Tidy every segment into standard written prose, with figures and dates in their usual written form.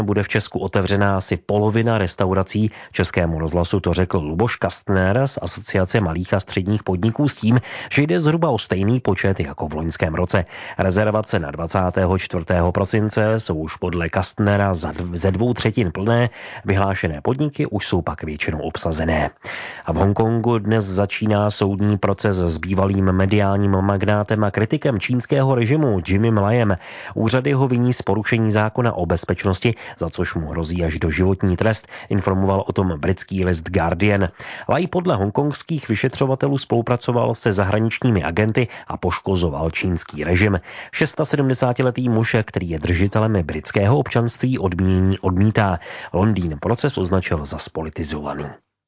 bude v Česku otevřená asi polovina restaurací. Českému rozhlasu to řekl Luboš Kastner z Asociace malých a středních podniků s tím, že jde zhruba o stejný počet jako v loňském roce. Rezervace na 24. prosince jsou už podle Kastnera ze 2/3 plné, vyhlášené podniky už jsou pak většinou obsazené. A v Hongkongu dnes začíná soudní proces s bývalým mediálním magnátem a kritikem čínského režimu Jimmym Layem. Úřady ho viní z porušení zákona o bezpečnosti, za což mu hrozí až doživotní trest, informoval o tom britský list Guardian. Lay podle hongkongských vyšetřovatelů spolupracoval se zahraničními agenty a poškozoval čínský režim. 76letý muž, který je držitelem britského občanství, odměnění odmítá. Londýn proces označil za spolitizovaný.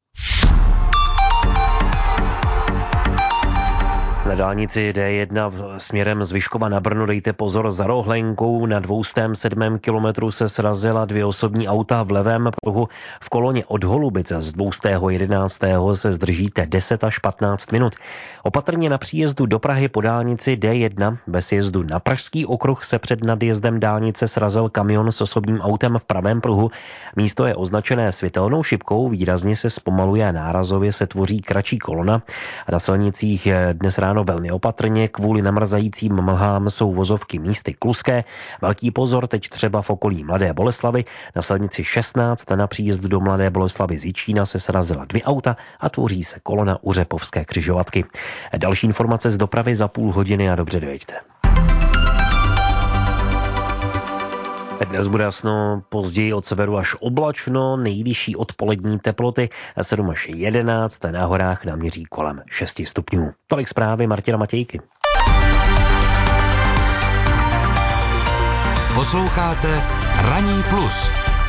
Na dálnici D1 směrem z Vyškova na Brno dejte pozor, za Rohlenkou na 207. kilometru se srazila 2 osobní auta v levém pruhu. V koloně od Holubice z 211. se zdržíte 10 až 15 minut. Opatrně na příjezdu do Prahy po dálnici D1 bez jezdu na Pražský okruh se před nadjezdem dálnice srazil kamion s osobním autem v pravém pruhu. Místo je označené světelnou šipkou, výrazně se zpomaluje a nárazově se tvoří kratší kolona. Na silnicích dnes ráno velmi opatrně, kvůli namrzajícím mlhám jsou vozovky místy kluské. Velký pozor teď třeba v okolí Mladé Boleslavi. Na silnici 16 na příjezdu do Mladé Boleslavy z Jičína se srazila 2 auta a tvoří se kolona u Řepovské křižovatky. Další informace z dopravy za půl hodiny a dobře dojďte. Dnes bude jasno, později od severu až oblačno, nejvyšší odpolední teploty 7 až 11, na horách naměří kolem 6 stupňů. Tolik zprávy Martina Matějky. Posloucháte Ranní plus.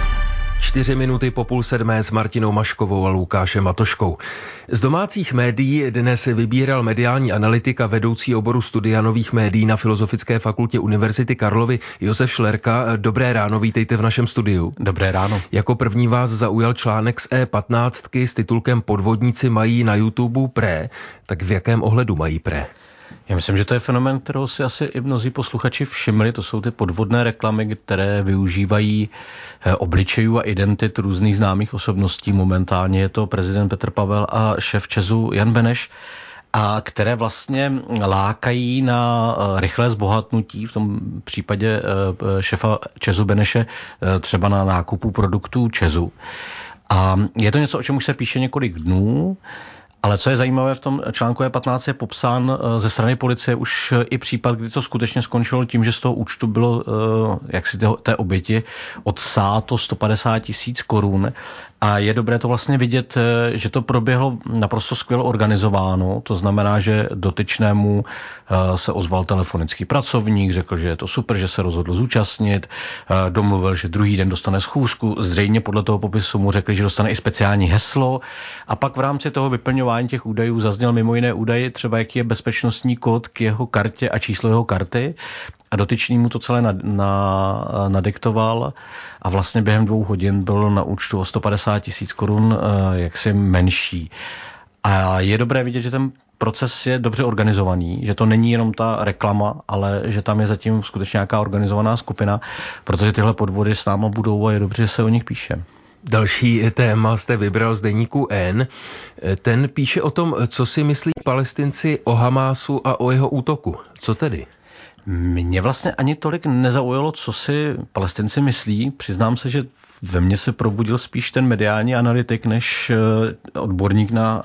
4 minuty po 6:30 s Martinou Maškovou a Lukášem Matoškou. Z domácích médií dnes vybíral mediální analytik a vedoucí oboru studia nových médií na Filozofické fakultě Univerzity Karlovy Josef Šlerka. Dobré ráno, vítejte v našem studiu. Dobré ráno. Jako první vás zaujal článek z E15 s titulkem Podvodníci mají na YouTube pré. Tak v jakém ohledu mají pré? Já myslím, že to je fenomén, kterého si asi i mnozí posluchači všimli. To jsou ty podvodné reklamy, které využívají obličejů a identit různých známých osobností. Momentálně je to prezident Petr Pavel a šéf ČEZu Jan Beneš, a které vlastně lákají na rychlé zbohatnutí, v tom případě šéfa ČEZu Beneše třeba na nákupu produktů ČEZu. A je to něco, o čem už se píše několik dnů. Ale co je zajímavé, v tom článku E15 je popsán ze strany policie už i případ, kdy to skutečně skončilo tím, že z toho účtu bylo, jak si té oběti, odsáto 150 000 korun. A je dobré to vlastně vidět, že to proběhlo naprosto skvěle organizováno. To znamená, že dotyčnému se ozval telefonický pracovník, řekl, že je to super, že se rozhodl zúčastnit, domluvil, že druhý den dostane schůzku, zřejmě podle toho popisu mu řekli, že dostane i speciální heslo, a pak v rámci toho vyplňování těch údajů zazněl mimo jiné údaje, třeba jaký je bezpečnostní kód k jeho kartě a číslo jeho karty. A dotyčný mu to celé nadiktoval a vlastně během 2 hodin byl na účtu o 150 000 korun jaksi menší. A je dobré vidět, že ten proces je dobře organizovaný, že to není jenom ta reklama, ale že tam je zatím skutečně nějaká organizovaná skupina, protože tyhle podvody s náma budou a je dobře, že se o nich píše. Další téma jste vybral z deníku N. Ten píše o tom, co si myslí Palestinci o Hamásu a o jeho útoku. Co tedy? Mě vlastně ani tolik nezaujalo, co si Palestinci myslí. Přiznám se, že ve mně se probudil spíš ten mediální analytik, než odborník na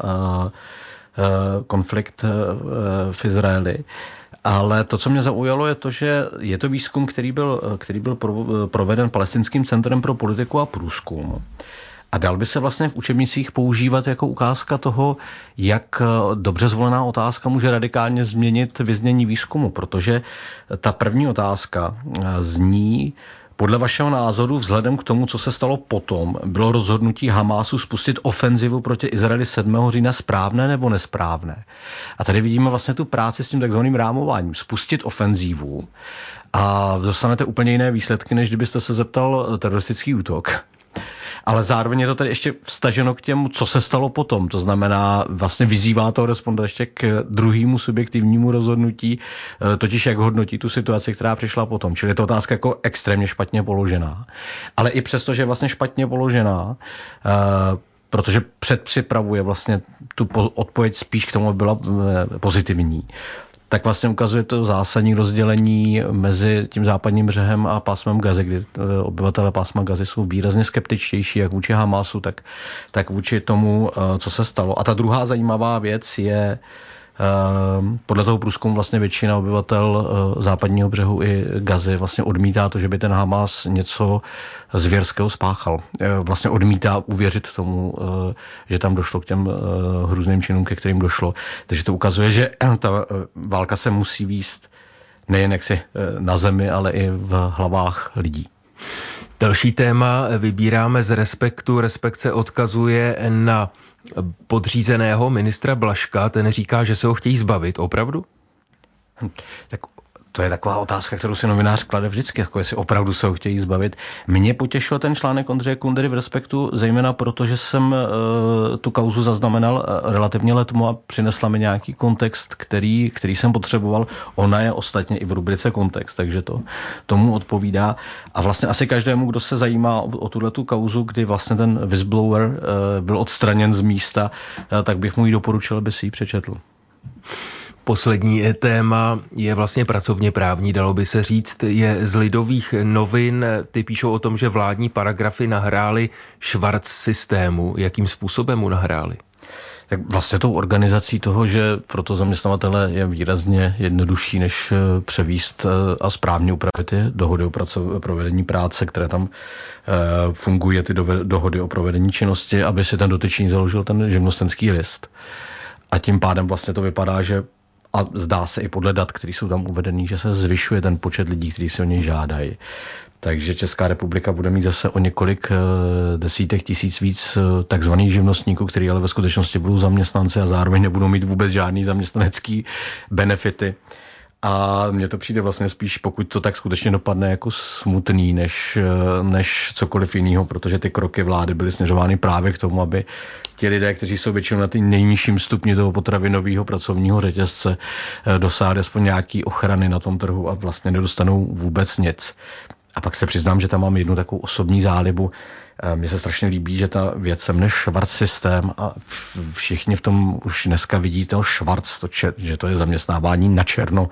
konflikt v Izraeli. Ale to, co mě zaujalo, je to, že je to výzkum, který byl proveden Palestinským centrem pro politiku a průzkum. A dal by se vlastně v učebnicích používat jako ukázka toho, jak dobře zvolená otázka může radikálně změnit vyznění výzkumu, protože ta první otázka zní: podle vašeho názoru, vzhledem k tomu, co se stalo potom, bylo rozhodnutí Hamásu spustit ofenzivu proti Izraeli 7. října správné nebo nesprávné? A tady vidíme vlastně tu práci s tím takzvaným rámováním. Spustit ofenzivu a dostanete úplně jiné výsledky, než kdybyste se zeptal teroristický útok. Ale zároveň je to tady ještě vstaženo k těmu, co se stalo potom. To znamená, vlastně vyzývá toho respondenta ještě k druhému subjektivnímu rozhodnutí, totiž jak hodnotí tu situaci, která přišla potom. Čili je to otázka jako extrémně špatně položená. Ale i přesto, že je vlastně špatně položená, protože předpřipravuje vlastně tu odpověď spíš k tomu, aby byla pozitivní, tak vlastně ukazuje to zásadní rozdělení mezi tím západním břehem a pásmem Gazy, kdy obyvatelé pásma Gazy jsou výrazně skeptičtější jak vůči Hamasu, tak vůči tomu, co se stalo. A ta druhá zajímavá věc je, podle toho průzkumu vlastně většina obyvatel západního břehu i Gazy vlastně odmítá to, že by ten Hamas něco zvěrského spáchal. Vlastně odmítá uvěřit tomu, že tam došlo k těm hrůzným činům, ke kterým došlo. Takže to ukazuje, že ta válka se musí vést nejen jaksi na zemi, ale i v hlavách lidí. Další téma vybíráme z Respektu. Respekt se odkazuje na podřízeného ministra Blažka. Ten říká, že se ho chtějí zbavit. Opravdu? Tak to je taková otázka, kterou si novinář klade vždycky, jako jestli opravdu se ho chtějí zbavit. Mě potěšil ten článek Ondřeje Kundery v Respektu, zejména proto, že jsem tu kauzu zaznamenal relativně letmo a přinesla mi nějaký kontext, který jsem potřeboval. Ona je ostatně i v rubrice Kontext, takže to tomu odpovídá. A vlastně asi každému, kdo se zajímá o tuhletu kauzu, kdy vlastně ten whistleblower byl odstraněn z místa, tak bych mu ji doporučil, aby si ji přečetl. Poslední téma je vlastně pracovně právní, dalo by se říct, je z Lidových novin. Ty píšou o tom, že vládní paragrafy nahrály Schwarz systému. Jakým způsobem mu nahrály? Tak vlastně tou organizací toho, že pro to zaměstnavatele je výrazně jednodušší, než převíst a správně upravit ty dohody o provedení práce, které tam fungují, ty dohody o provedení činnosti, aby si ten dotyčný založil ten živnostenský list. A tím pádem vlastně to vypadá, že a zdá se i podle dat, které jsou tam uvedený, že se zvyšuje ten počet lidí, kteří se o něj žádají. Takže Česká republika bude mít zase o několik desítek tisíc víc takzvaných živnostníků, kteří ale ve skutečnosti budou zaměstnanci a zároveň nebudou mít vůbec žádný zaměstnanecký benefity. A mně to přijde vlastně spíš, pokud to tak skutečně dopadne, jako smutný, než cokoliv jiného, protože ty kroky vlády byly směřovány právě k tomu, aby ti lidé, kteří jsou většinou na tím nejnižším stupni toho potravinového pracovního řetězce, dosáhli aspoň nějaký ochrany na tom trhu a vlastně nedostanou vůbec nic. A pak se přiznám, že tam mám jednu takovou osobní zálibu. Mně se strašně líbí, že ta věc se jmenuje Schwarz systém a všichni v tom už dneska vidí toho Schwarz, že to je zaměstnávání na černo.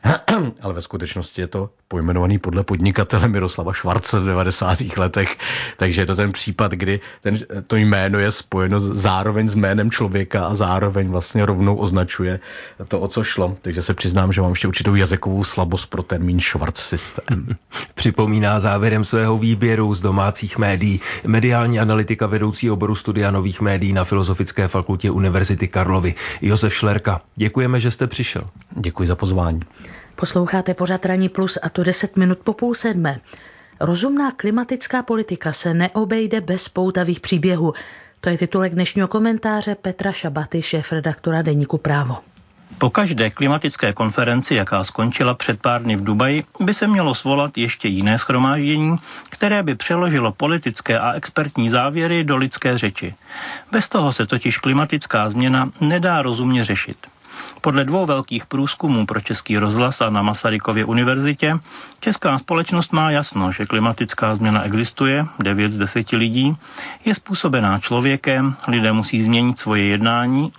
Ale ve skutečnosti je to pojmenovaný podle podnikatele Miroslava Schwarze v 90. letech. Takže je to ten případ, kdy to jméno je spojeno zároveň s jménem člověka a zároveň vlastně rovnou označuje to, o co šlo. Takže se přiznám, že mám ještě určitou jazykovou slabost pro termín Schwarz systém. Připomíná závěrem svého výběru z domácích médií mediální analytika vedoucí oboru studia nových médií na Filozofické fakultě Univerzity Karlovy Josef Šlerka. Děkujeme, že jste přišel. Děkuji za pozvání. Posloucháte pořad Ranní plus a to 10 minut po 6:30. Rozumná klimatická politika se neobejde bez poutavých příběhů. To je titulek dnešního komentáře Petra Šabaty, šéfredaktora deníku Právo. Po každé klimatické konferenci, jaká skončila před pár dny v Dubaji, by se mělo svolat ještě jiné shromáždění, které by přeložilo politické a expertní závěry do lidské řeči. Bez toho se totiž klimatická změna nedá rozumně řešit. Podle 2 velkých průzkumů pro Český rozhlas a na Masarykově univerzitě česká společnost má jasno, že klimatická změna existuje, 9 z 10 lidí, je způsobená člověkem, lidé musí změnit svoje jednání,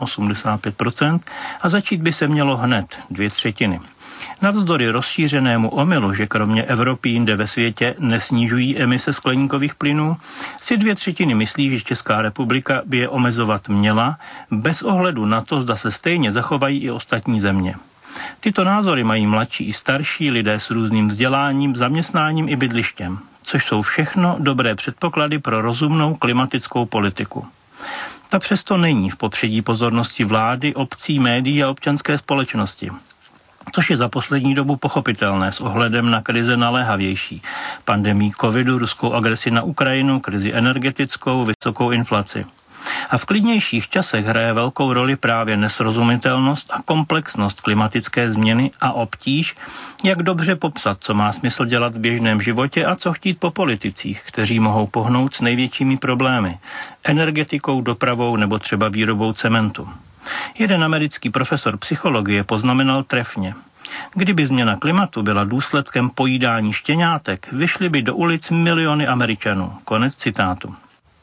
85%, a začít by se mělo hned, 2/3. Navzdory rozšířenému omylu, že kromě Evropy jinde ve světě nesnižují emise skleníkových plynů, si 2/3 myslí, že Česká republika by je omezovat měla, bez ohledu na to, zda se stejně zachovají i ostatní země. Tyto názory mají mladší i starší lidé s různým vzděláním, zaměstnáním i bydlištěm, což jsou všechno dobré předpoklady pro rozumnou klimatickou politiku. Ta přesto není v popředí pozornosti vlády, obcí, médií a občanské společnosti, což je za poslední dobu pochopitelné s ohledem na krize naléhavější. Pandemii covidu, ruskou agresi na Ukrajinu, krizi energetickou, vysokou inflaci. A v klidnějších časech hraje velkou roli právě nesrozumitelnost a komplexnost klimatické změny a obtíž, jak dobře popsat, co má smysl dělat v běžném životě a co chtít po politicích, kteří mohou pohnout s největšími problémy, energetikou, dopravou nebo třeba výrobou cementu. Jeden americký profesor psychologie poznamenal trefně: kdyby změna klimatu byla důsledkem pojídání štěňátek, vyšly by do ulic miliony Američanů. Konec citátu.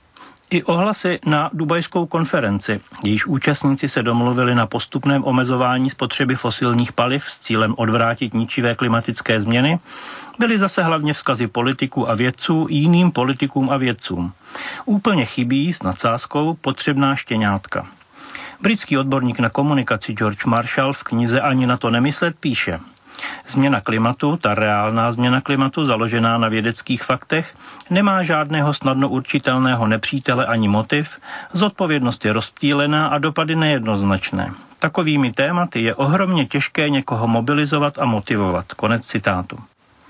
I ohlasy na dubajskou konferenci, jejíž účastníci se domluvili na postupném omezování spotřeby fosilních paliv s cílem odvrátit ničivé klimatické změny, byly zase hlavně vzkazy politiků a vědců jiným politikům a vědcům. Úplně chybí s nadsázkou potřebná štěňátka. Britský odborník na komunikaci George Marshall v knize Ani na to nemyslet píše: změna klimatu, ta reálná změna klimatu, založená na vědeckých faktech, nemá žádného snadno určitelného nepřítele ani motiv, zodpovědnost je rozptýlená a dopady nejednoznačné. Takovými tématy je ohromně těžké někoho mobilizovat a motivovat. Konec citátu.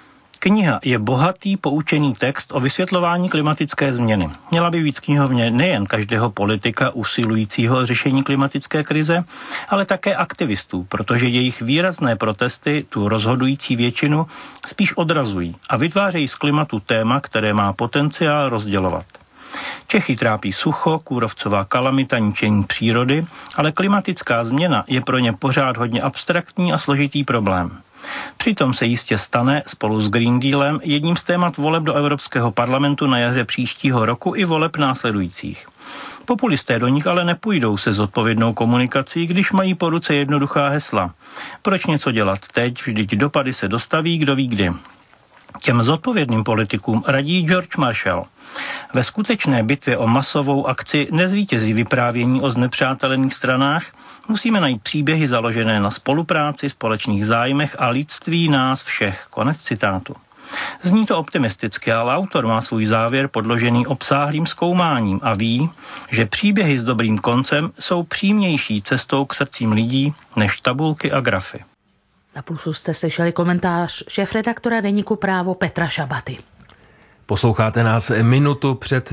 Kniha je bohatý poučený text o vysvětlování klimatické změny. Měla by být v knihovně nejen každého politika usilujícího o řešení klimatické krize, ale také aktivistů, protože jejich výrazné protesty tu rozhodující většinu spíš odrazují a vytvářejí z klimatu téma, které má potenciál rozdělovat. Čechy trápí sucho, kůrovcová kalamita, ničení přírody, ale klimatická změna je pro ně pořád hodně abstraktní a složitý problém. Přitom se jistě stane spolu s Green Dealem jedním z témat voleb do Evropského parlamentu na jaře příštího roku i voleb následujících. Populisté do nich ale nepůjdou se zodpovědnou komunikací, když mají po ruce jednoduchá hesla. Proč něco dělat teď, vždyť dopady se dostaví kdo ví kdy. Těm zodpovědným politikům radí George Marshall: ve skutečné bitvě o masovou akci nezvítězí vyprávění o znepřátelených stranách, musíme najít příběhy založené na spolupráci, společných zájmech a lidství nás všech. Konec citátu. Zní to optimisticky, ale autor má svůj závěr podložený obsáhlým zkoumáním a ví, že příběhy s dobrým koncem jsou přímější cestou k srdcím lidí než tabulky a grafy. Na Plusu jste slyšeli komentář šéfredaktora deníku Právo Petra Šabaty. Posloucháte nás minutu před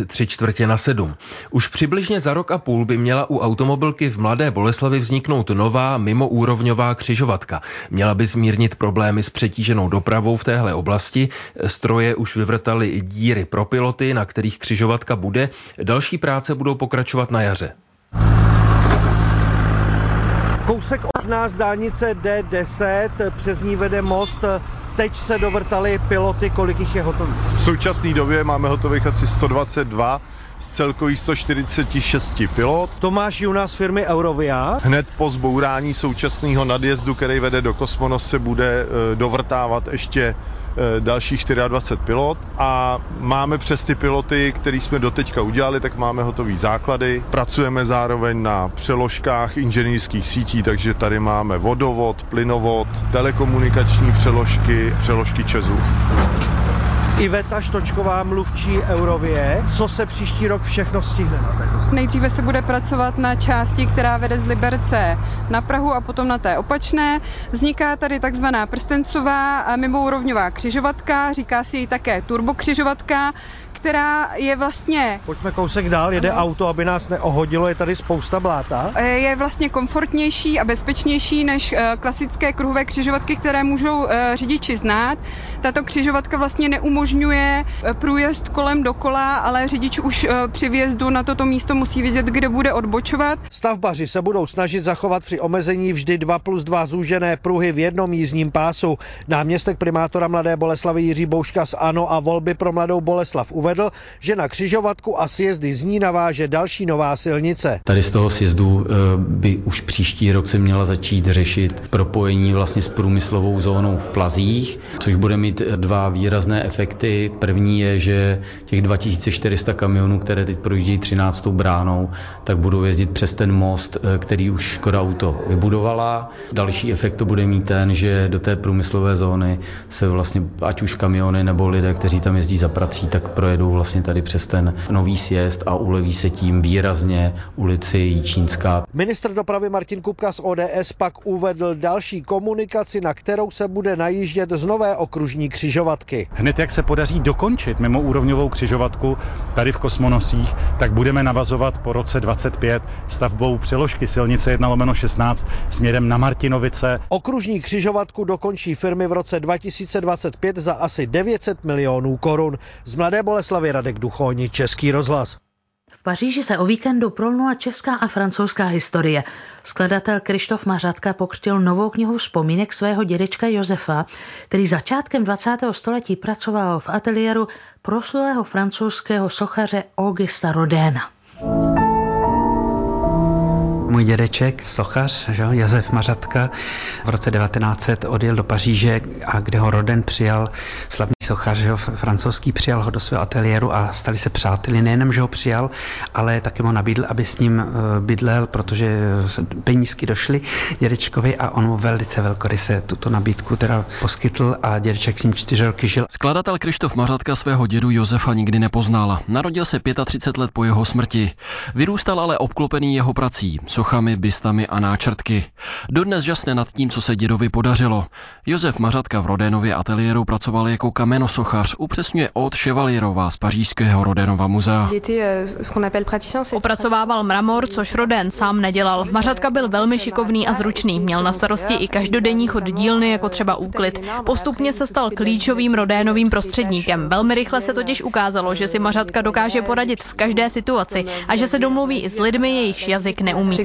6:45. Už přibližně za rok a půl by měla u automobilky v Mladé Boleslavi vzniknout nová mimoúrovňová křižovatka. Měla by zmírnit problémy s přetíženou dopravou v téhle oblasti. Stroje už vyvrtaly díry pro piloty, na kterých křižovatka bude. Další práce budou pokračovat na jaře. Kousek od nás dálnice D10, přes ní vede most. Teď se dovrtali piloty, kolik jich je hotových? V současné době máme hotových asi 122 z celkových 146 pilot. Tomáš Junas z firmy Eurovia. Hned po zbourání současného nadjezdu, který vede do Kosmonos, se bude dovrtávat ještě dalších 24 pilot a máme přes ty piloty, který jsme doteďka udělali, tak máme hotový základy. Pracujeme zároveň na přeložkách inženýrských sítí, takže tady máme vodovod, plynovod, telekomunikační přeložky ČEZu. Iveta Štočková, mluvčí Eurovie. Co se příští rok všechno stihne na této? Nejdříve se bude pracovat na části, která vede z Liberce na Prahu a potom na té opačné. Vzniká tady takzvaná prstencová a mimoúrovňová křižovatka, říká si ji také turbokřižovatka, která je vlastně... Pojďme kousek dál, jede auto, aby nás neohodilo, je tady spousta bláta. Je vlastně komfortnější a bezpečnější než klasické kruhové křižovatky, které můžou řidiči znát. Tato křižovatka vlastně neumožňuje průjezd kolem dokola, ale řidič už při vjezdu na toto místo musí vědět, kde bude odbočovat. Stavbaři se budou snažit zachovat při omezení vždy 2+2 zúžené pruhy v jednom jízdním pásu. Náměstek primátora Mladé Boleslavi Jiří Bouška z ANO a Volby pro Mladou Boleslav uvedl, že na křižovatku a sjezdy z ní naváže další nová silnice. Tady z toho sjezdu by už příští rok se měla začít řešit propojení vlastně s průmyslovou zónou v Plazích, což bude mít dva výrazné efekty. První je, že těch 2400 kamionů, které teď projíždějí 13. bránou, tak budou jezdit přes ten most, který už Škoda Auto vybudovala. Další efekt to bude mít ten, že do té průmyslové zóny se vlastně ať už kamiony nebo lidé, kteří tam jezdí za prací, tak projedou vlastně tady přes ten nový sjezd a uleví se tím výrazně ulici Jičínská. Ministr dopravy Martin Kupka z ODS pak uvedl další komunikaci, na kterou se bude najíždět z nové okružní okružní křižovatky. Hned jak se podaří dokončit mimoúrovňovou křižovatku tady v Kosmonosích, tak budeme navazovat po roce 25 stavbou přeložky silnice 1/16 směrem na Martinovice. Okružní křižovatku dokončí firmy v roce 2025 za asi 900 milionů korun. Z Mladé Boleslavi Radek Duchoň, Český rozhlas. V Paříži se o víkendu prolnula česká a francouzská historie. Skladatel Krištof Mařatka pokřtil novou knihu vzpomínek svého dědečka Josefa, který začátkem 20. století pracoval v ateliéru proslulého francouzského sochaře Augusta Rodina. Můj dědeček, sochař, Josef Mařatka, v roce 1900 odjel do Paříže, a kde ho Rodin přijal, slavný sochař francouzský, přijal ho do svého ateliéru a stali se přáteli. Nejenom, že ho přijal, ale taky mu nabídl, aby s ním bydlel, protože penízky došly dědečkovi a on mu velice velkoryse tuto nabídku teda poskytl a dědeček s ním 4 roky žil. Skladatel Krištof Mařatka svého dědu Josefa nikdy nepoznal. Narodil se 35 let po jeho smrti. Vyrůstal ale obklopený jeho prací, sochami, bystami a náčrtky. Dodnes žasne nad tím, co se dědovi podařilo. Josef Mařatka v Rodénově ateliéru pracoval jako kamenosochař, upřesňuje Aude Chevalierová z pařížského Rodénova muzea. Opracovával mramor, což Rodin sám nedělal. Mařatka byl velmi šikovný a zručný. Měl na starosti i každodenní chod dílny, jako třeba úklid. Postupně se stal klíčovým Rodénovým prostředníkem. Velmi rychle se totiž ukázalo, že si Mařatka dokáže poradit v každé situaci a že se domluví i s lidmi, jejichž jazyk neumí.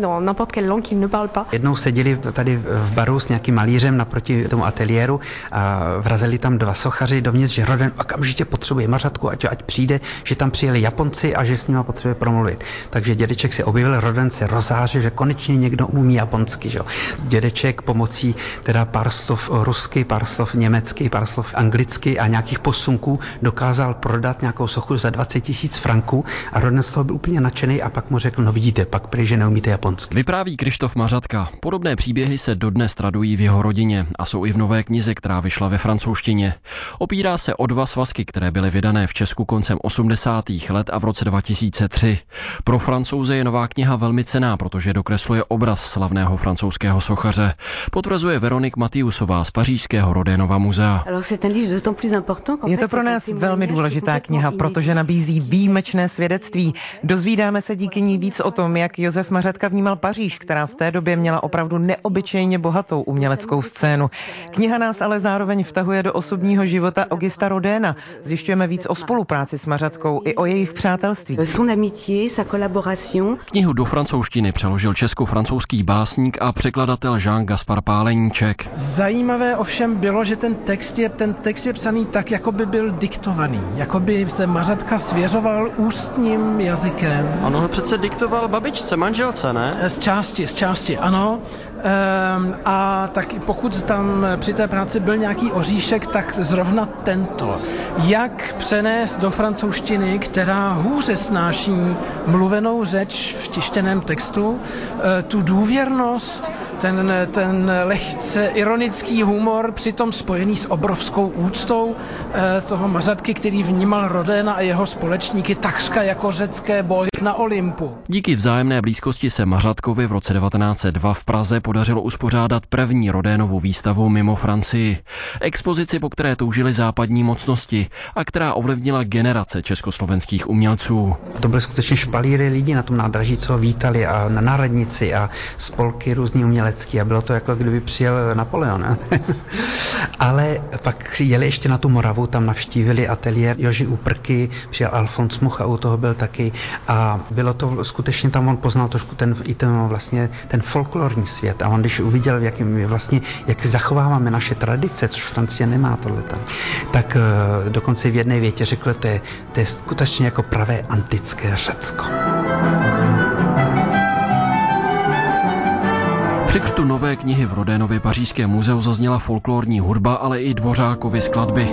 Jednou seděli tady v baru s nějakým malířem naproti tomu ateliéru a vrazili tam 2 sochaři dovnitř, že Rodin okamžitě potřebuje Mařatku, ať přijde, že tam přijeli Japonci a že s nima potřebuje promluvit. Takže dědeček se objevil, Rodin se rozářil, že konečně někdo umí japonsky. Že? Dědeček pomocí teda pár slov rusky, pár slov německy, pár slov anglicky a nějakých posunků dokázal prodat nějakou sochu za 20 000 franků a Rodin z toho byl úplně nadšený a pak mu řekl, no vidíte, pak prý, že neumíte japonsky. Vypráví Krištof Mařatka. Podobné příběhy se dodnes tradují v jeho rodině a jsou i v nové knize, která vyšla ve francouzštině. Opírá se o 2 svazky, které byly vydané v Česku koncem 80. let a v roce 2003. Pro Francouze je nová kniha velmi cenná, protože dokresluje obraz slavného francouzského sochaře. Potvrzuje Veronik Matiusová z pařížského Rodénova muzea. Je to pro nás velmi důležitá kniha, protože nabízí výjimečné svědectví. Dozvídáme se díky ní víc o tom, jak Josef Mařatka vnímal Paříž, která v té době měla opravdu neobyčejně bohatou uměleckou scénu. Kniha nás ale zároveň vtahuje do osobního života Augusta Rodina. Zjišťujeme víc o spolupráci s Mařatkou i o jejich přátelství. Knihu do francouzštiny přeložil česko-francouzský básník a překladatel Jean-Gaspard Páleníček. Zajímavé ovšem bylo, že ten text je psaný tak, jako by byl diktovaný. Jako by se Mařatka svěřoval ústním jazykem. Ono ho přece diktoval babičce, manželce, ne? Z části, ano. A tak pokud tam při té práci byl nějaký oříšek, tak zrovna tento. Jak přenést do francouzštiny, která hůře snáší mluvenou řeč v tištěném textu, tu důvěrnost, ten lehce ironický humor, přitom spojený s obrovskou úctou toho Mařatky, který vnímal Rodina a jeho společníky takřka jako řecké bohy na Olympu. Díky vzájemné blízkosti se Mařatkovi v roce 1902 v Praze podařilo uspořádat první Rodinovu výstavu mimo Francii. Expozici, po které toužily západní mocnosti a která ovlivnila generace československých umělců. To byly skutečně špalíry lidí na tom nádraží, co ho vítali a na radnici a spolky různý umělecký a bylo to jako kdyby přijel Napoleon. Ale pak jeli ještě na tu Moravu, tam navštívili ateliér Joži Úprky, přijel Alfons Mucha, u toho byl taky a bylo to skutečně, tam on poznal trošku ten folklorní svět a on když uviděl, jak zachováváme naše tradice, což Francie nemá tohleto, tak dokonce v jedné větě řekl, to je skutečně jako pravé antické Řecko. Při křtu nové knihy v Rodénově pařížském muzeu zazněla folklorní hudba, ale i Dvořákovy skladby.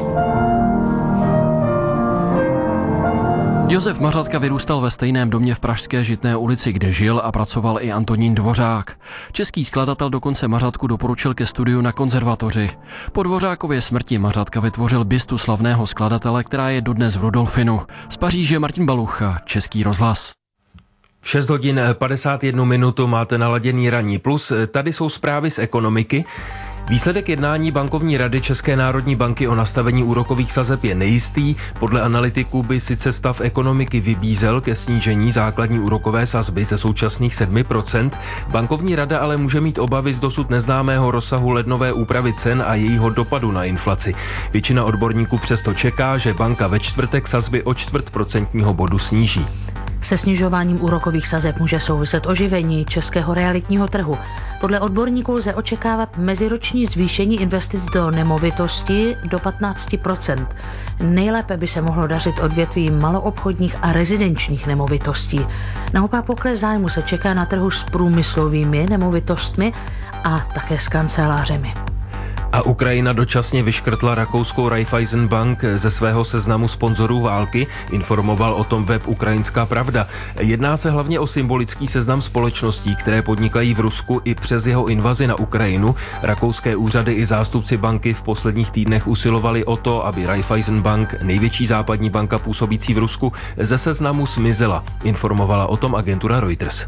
Josef Mařatka vyrůstal ve stejném domě v pražské Žitné ulici, kde žil a pracoval i Antonín Dvořák. Český skladatel dokonce Mařatku doporučil ke studiu na konzervatoři. Po Dvořákově smrti Mařatka vytvořil bystu slavného skladatele, která je dodnes v Rudolfinu. Z Paříže Martin Balucha, Český rozhlas. 6 hodin 51 minutu máte naladěný Ranní plus. Tady jsou zprávy z ekonomiky. Výsledek jednání bankovní rady České národní banky o nastavení úrokových sazeb je nejistý. Podle analytiků by sice stav ekonomiky vybízel ke snížení základní úrokové sazby ze současných 7%. Bankovní rada ale může mít obavy z dosud neznámého rozsahu lednové úpravy cen a jejího dopadu na inflaci. Většina odborníků přesto čeká, že banka ve čtvrtek sazby o 0,25% bodu sníží. Se snižováním úrokových sazeb může souviset oživení českého realitního trhu. Podle odborníků lze očekávat meziroční zvýšení investic do nemovitosti do 15%. Nejlépe by se mohlo dařit odvětví maloobchodních a rezidenčních nemovitostí. Naopak pokles zájmu se čeká na trhu s průmyslovými nemovitostmi a také s kancelářemi. A Ukrajina dočasně vyškrtla rakouskou Raiffeisen Bank ze svého seznamu sponzorů války, informoval o tom web Ukrajinská pravda. Jedná se hlavně o symbolický seznam společností, které podnikají v Rusku i přes jeho invazi na Ukrajinu. Rakouské úřady i zástupci banky v posledních týdnech usilovali o to, aby Raiffeisen Bank, největší západní banka působící v Rusku, ze seznamu zmizela, informovala o tom agentura Reuters.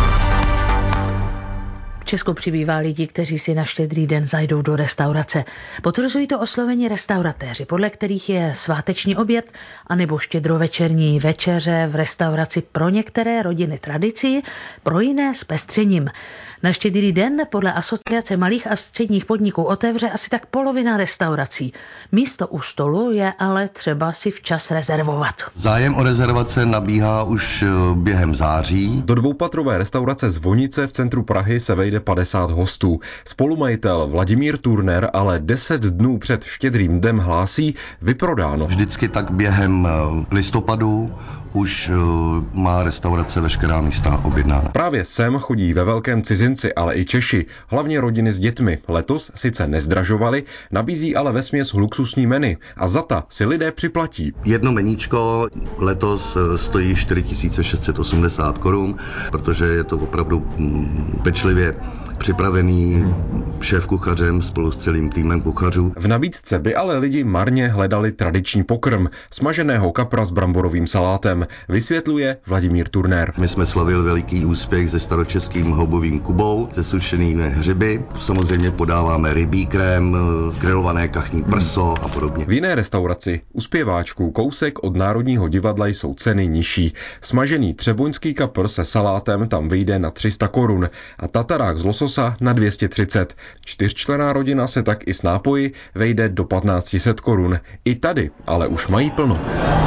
V Česku přibývá lidí, kteří si na Štědrý den zajdou do restaurace. Potvrzují to oslovení restauratéři, podle kterých je sváteční oběd anebo štědrovečerní večeře v restauraci pro některé rodiny tradicí, pro jiné s pestřením. Na Štědrý den podle Asociace malých a středních podniků otevře asi tak polovina restaurací. Místo u stolu je ale třeba si včas rezervovat. Zájem o rezervace nabíhá už během září. Do dvoupatrové restaurace Zvonice v centru Prahy se vejde 50 hostů. Spolumajitel Vladimír Turner ale 10 dnů před Štědrým dnem hlásí vyprodáno. Vždycky tak během listopadu už má restaurace veškerá místa objednána. Právě sem chodí ve velkém cizinci, ale i Češi, hlavně rodiny s dětmi. Letos sice nezdražovali, nabízí ale vesměs luxusní menu a za ta si lidé připlatí. Jedno meníčko letos stojí 4680 korun, protože je to opravdu pečlivě připravený šéf kuchařem spolu s celým týmem kuchařů. V nabídce by ale lidi marně hledali tradiční pokrm, smaženého kapra s bramborovým salátem, vysvětluje Vladimír Turner. My jsme slavili veliký úspěch se staročeským houbovým kubou, se sušenými hřiby. Samozřejmě podáváme rybí krém, grilované kachní prso a podobně. V jiné restauraci u zpěváčků kousek od Národního divadla jsou ceny nižší. Smažený třeboňský kapr se salátem tam vyjde na 300 korun a tatarák z lososa na 230. Čtyřčlenná rodina se tak i s nápoji vejde do 1500 korun. I tady ale už mají plno.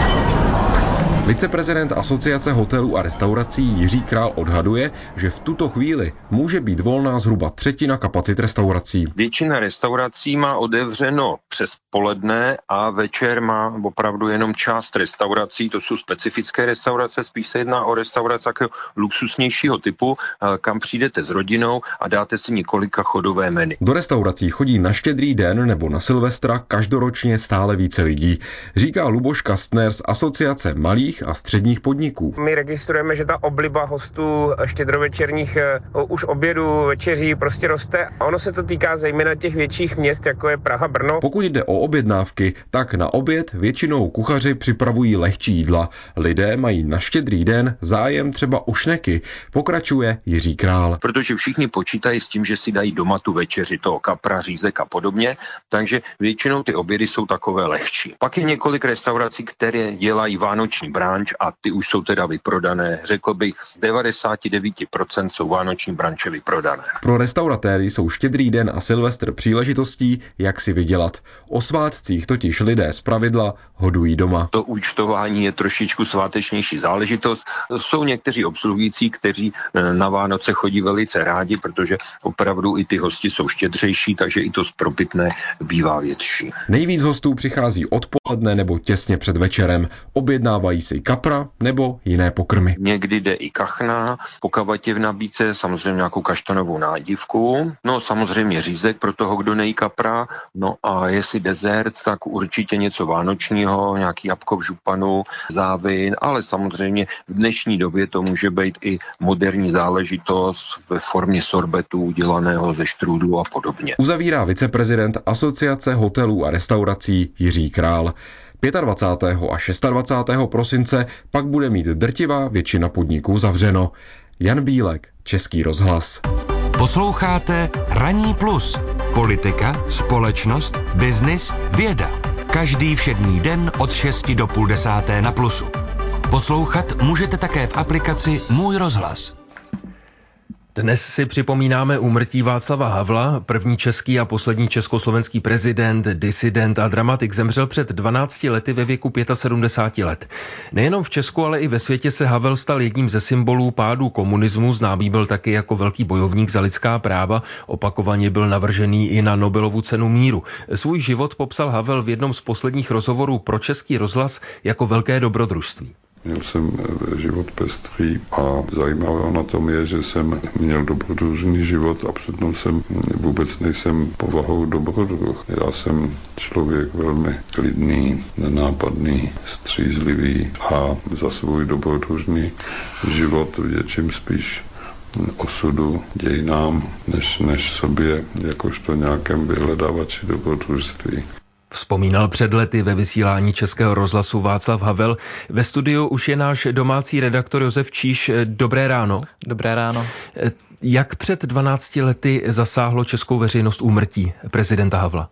Viceprezident Asociace hotelů a restaurací Jiří Král odhaduje, že v tuto chvíli může být volná zhruba třetina kapacit restaurací. Většina restaurací má otevřeno přes poledne a večer má opravdu jenom část restaurací, to jsou specifické restaurace, spíš se jedná o restaurace luxusnějšího typu, kam přijdete s rodinou a dáte si několika chodové menu. Do restaurací chodí na Štědrý den nebo na Silvestra každoročně stále více lidí, říká Luboš Kastner z Asociace malých a středních podniků. My registrujeme, že ta obliba hostů štědrovečerních už obědů, večeří prostě roste a ono se to týká zejména těch větších měst, jako je Praha, Brno. Pokud jde o objednávky, tak na oběd většinou kuchaři připravují lehčí jídla. Lidé mají na Štědrý den zájem třeba o šneky, pokračuje Jiří Král. Protože všichni počítají s tím, že si dají doma tu večeři, toho kapra, řízek a podobně, takže většinou ty obědy jsou takové lehčí. Pak je několik restaurací, které dělají vánoční branč a ty už jsou teda vyprodané. Řekl bych, z 99% jsou vánoční branče vyprodané. Pro restauratéry jsou Štědrý den a Silvestr příležitostí, jak si vydělat. O svátcích totiž lidé zpravidla hodují doma. To účtování je trošičku svátečnější záležitost. Jsou někteří obsluhující, kteří na Vánoce chodí velice rádi, protože opravdu i ty hosti jsou štědřejší, takže i to spropitné bývá větší. Nejvíc hostů přichází odpoledne nebo těsně před večerem. Objednávají si kapra nebo jiné pokrmy. Někdy jde i kachna, pokud je v nabídce, samozřejmě nějakou kaštanovou nádivku, no samozřejmě řízek pro toho, kdo nejí kapra, no a jestli dezert, tak určitě něco vánočního, nějaký jabko v županu, závin, ale samozřejmě v dnešní době to může být i moderní záležitost ve formě sorbetu udělaného ze štrůdlu a podobně. Uzavírá viceprezident Asociace hotelů a restaurací Jiří Král. 25. a 26. prosince pak bude mít drtivá většina podniků zavřeno. Jan Bílek, Český rozhlas. Posloucháte Ranní plus. Politika, společnost, biznis, věda. Každý všední den od 6 do 9:30 na Plusu. Poslouchat můžete také v aplikaci Můj rozhlas. Dnes si připomínáme úmrtí Václava Havla, první český a poslední československý prezident, disident a dramatik. Zemřel před 12 lety ve věku 75 let. Nejenom v Česku, ale i ve světě se Havel stal jedním ze symbolů pádu komunismu. Známý byl taky jako velký bojovník za lidská práva. Opakovaně byl navržený i na Nobelovu cenu míru. Svůj život popsal Havel v jednom z posledních rozhovorů pro Český rozhlas jako velké dobrodružství. Měl jsem život pestrý a zajímavé na tom je, že jsem měl dobrodružný život a přitom vůbec nejsem povahou dobrodruh. Já jsem člověk velmi klidný, nenápadný, střízlivý a za svůj dobrodružný život vděčím spíš osudu, dějinám, než sobě jakožto nějakém vyhledávači dobrodružství. Vzpomínal před lety ve vysílání Českého rozhlasu Václav Havel. Ve studiu už je náš domácí redaktor Josef Číš. Dobré ráno. Dobré ráno. Jak před 12 lety zasáhlo českou veřejnost úmrtí prezidenta Havla?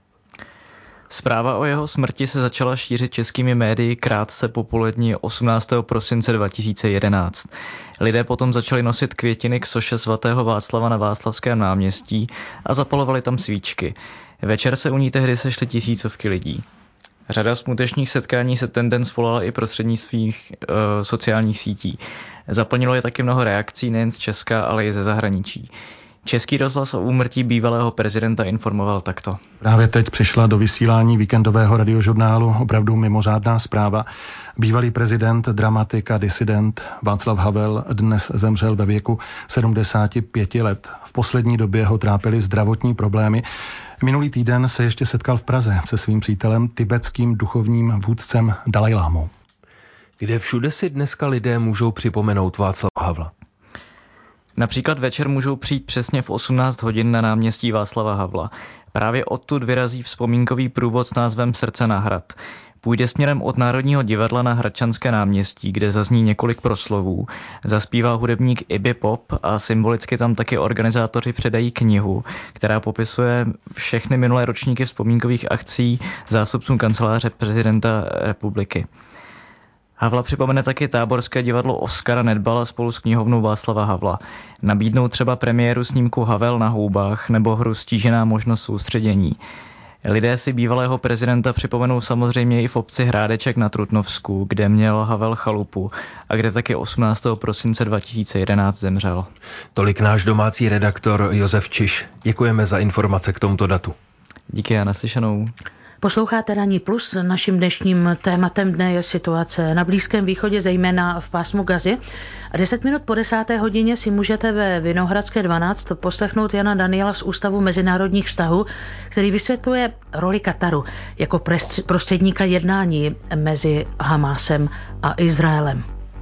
Zpráva o jeho smrti se začala šířit českými médii krátce po poledni 18. prosince 2011. Lidé potom začali nosit květiny k soše svatého Václava na Václavském náměstí a zapalovali tam svíčky. Večer se u ní tehdy sešly tisícovky lidí. Řada smutečných setkání se ten den svolala i prostřednictvím sociálních sítí. Zaplnilo je taky mnoho reakcí nejen z Česka, ale i ze zahraničí. Český rozhlas o úmrtí bývalého prezidenta informoval takto. Právě teď přišla do vysílání víkendového radiožurnálu opravdu mimořádná zpráva. Bývalý prezident, dramatik a disident Václav Havel dnes zemřel ve věku 75 let. V poslední době ho trápily zdravotní problémy. Minulý týden se ještě setkal v Praze se svým přítelem, tibetským duchovním vůdcem Dalajlámou. Kde všude si dneska lidé můžou připomenout Václava Havla? Například večer můžou přijít přesně v 18 hodin na náměstí Václava Havla. Právě odtud vyrazí vzpomínkový průvod s názvem Srdce na hrad. Půjde směrem od Národního divadla na Hradčanské náměstí, kde zazní několik proslovů. Zaspívá hudebník Iggy Pop a symbolicky tam taky organizátoři předají knihu, která popisuje všechny minulé ročníky vzpomínkových akcí zástupcům kanceláře prezidenta republiky. Havla připomene taky táborské divadlo Oskara Nedbala spolu s knihovnou Václava Havla. Nabídnou třeba premiéru snímku Havel na houbách nebo hru Stížená možnost soustředění. Lidé si bývalého prezidenta připomenou samozřejmě i v obci Hrádeček na Trutnovsku, kde měl Havel chalupu a kde taky 18. prosince 2011 zemřel. Tolik náš domácí redaktor Josef Čiš. Děkujeme za informace k tomuto datu. Díky a naslyšenou. Posloucháte Ranní plus. Naším dnešním tématem dne je situace na Blízkém východě, zejména v pásmu Gazy. A 10 minut po 10. hodině si můžete ve Vinohradské 12 poslechnout Jana Daniela z Ústavu mezinárodních vztahů, který vysvětluje roli Kataru jako prostředníka jednání mezi Hamásem a Izraelem.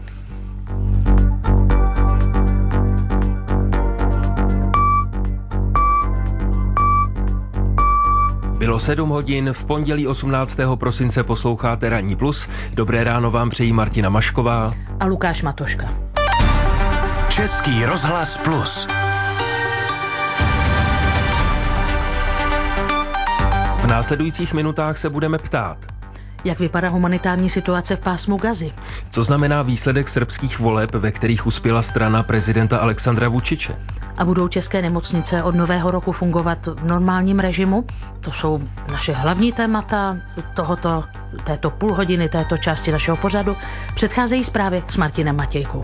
Bylo 7 hodin, v pondělí 18. prosince posloucháte Ranní plus. Dobré ráno vám přejí Martina Mašková a Lukáš Matoška. Český rozhlas plus. V následujících minutách se budeme ptát. Jak vypadá humanitární situace v pásmu Gazy? Co znamená výsledek srbských voleb, ve kterých uspěla strana prezidenta Alexandra Vučiče? A budou české nemocnice od nového roku fungovat v normálním režimu? To jsou naše hlavní témata této půlhodiny, této části našeho pořadu. Předcházejí zprávy s Martinem Matějkou.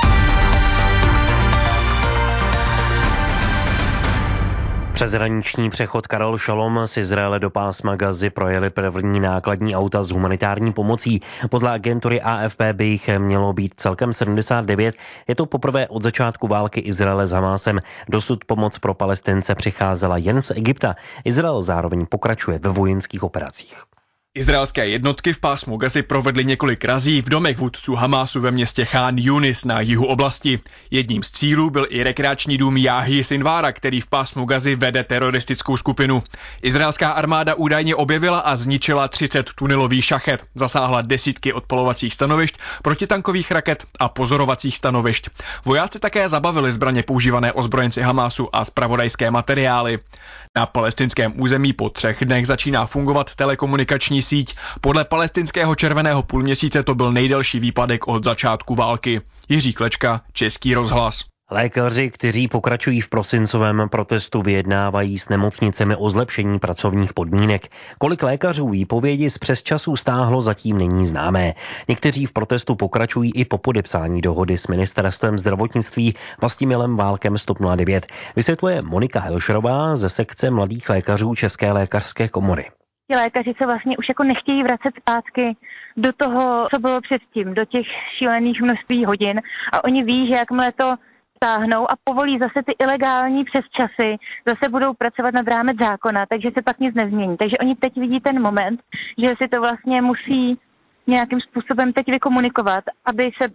Přeshraniční přechod Karel Šalom z Izraele do pásma Gazy projeli první nákladní auta s humanitární pomocí. Podle agentury AFP by jich mělo být celkem 79. Je to poprvé od začátku války Izraele s Hamásem. Dosud pomoc pro Palestince přicházela jen z Egypta. Izrael zároveň pokračuje ve vojenských operacích. Izraelské jednotky v pásmu Gazy provedly několik razí v domech vůdců Hamásu ve městě Chán Yunis na jihu oblasti. Jedním z cílů byl i rekreační dům Jáhy Sinvára, který v pásmu Gazy vede teroristickou skupinu. Izraelská armáda údajně objevila a zničila 30 tunelových šachet, zasáhla desítky odpalovacích stanovišť, protitankových raket a pozorovacích stanovišť. Vojáci také zabavili zbraně používané ozbrojenci Hamásu a zpravodajské materiály. Na palestinském území po 3 dnech začíná fungovat telekomunikační síť. Podle palestinského Červeného půlměsíce to byl nejdelší výpadek od začátku války. Jiří Klečka, Český rozhlas. Lékaři, kteří pokračují v prosincovém protestu, vyjednávají s nemocnicemi o zlepšení pracovních podmínek. Kolik lékařů výpovědi z přesčasů stáhlo, zatím není známé. Někteří v protestu pokračují i po podepsání dohody s ministerstvem zdravotnictví Vlastimilem Válkem z TOP 09. Vysvětluje Monika Helšerová ze sekce mladých lékařů České lékařské komory. Ti lékaři se vlastně už jako nechtějí vracet zpátky do toho, co bylo předtím, do těch šílených množství hodin, a oni ví, že jakmile to stáhnou a povolí zase ty ilegální přesčasy, zase budou pracovat nad rámec zákona, takže se pak nic nezmění. Takže oni teď vidí ten moment, že si to vlastně musí nějakým způsobem teď vykomunikovat, aby se